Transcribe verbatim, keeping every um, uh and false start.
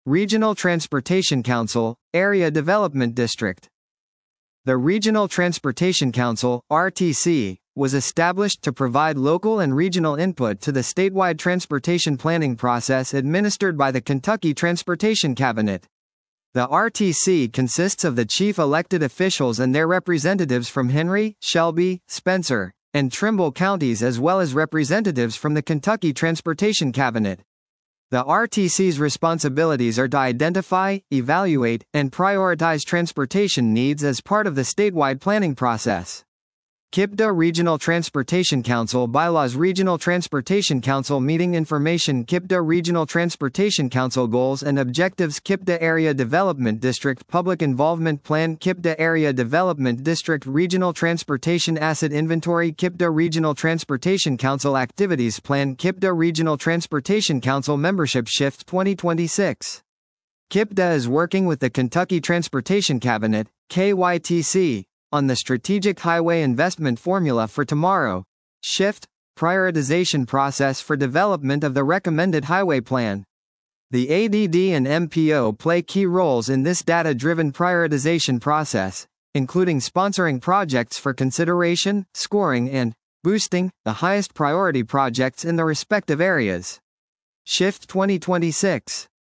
Regional Transportation Council, Area Development District. The Regional Transportation Council, R T C, was established to provide local and regional input to the statewide transportation planning process administered by the Kentucky Transportation Cabinet. The R T C consists of the chief elected officials and their representatives from Henry, Shelby, Spencer, and Trimble counties, as well as representatives from the Kentucky Transportation Cabinet. The R T C's responsibilities are to identify, evaluate, and prioritize transportation needs as part of the statewide planning process. K I P D A Regional Transportation Council Bylaws. Regional Transportation Council Meeting Information. K I P D A Regional Transportation Council Goals and Objectives. K I P D A Area Development District Public Involvement Plan. K I P D A Area Development District Regional Transportation Asset Inventory. K I P D A Regional Transportation Council Activities Plan. K I P D A Regional Transportation Council Membership Shift twenty twenty-six. K I P D A is working with the Kentucky Transportation Cabinet, K Y T C, on the Strategic Highway Investment Formula for Tomorrow Shift prioritization process for development of the recommended highway plan. The A D D and M P O play key roles in this data-driven prioritization process, including sponsoring projects for consideration, scoring, and boosting the highest priority projects in the respective areas. Shift twenty twenty-six.